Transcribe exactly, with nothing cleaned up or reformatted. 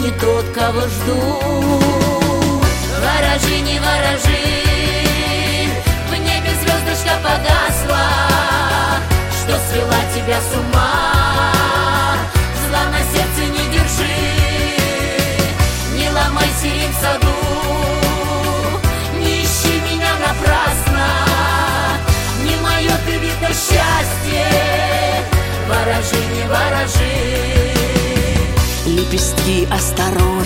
не тот, кого жду. Ворожи, не ворожи, в небе звездочка погасла, что свела тебя с ума. Зла на сердце не держи, не ломай сирень в саду, не ищи меня напрасно, не мое ты видно счастье. Ворожи, не ворожи. Лепестки осторожно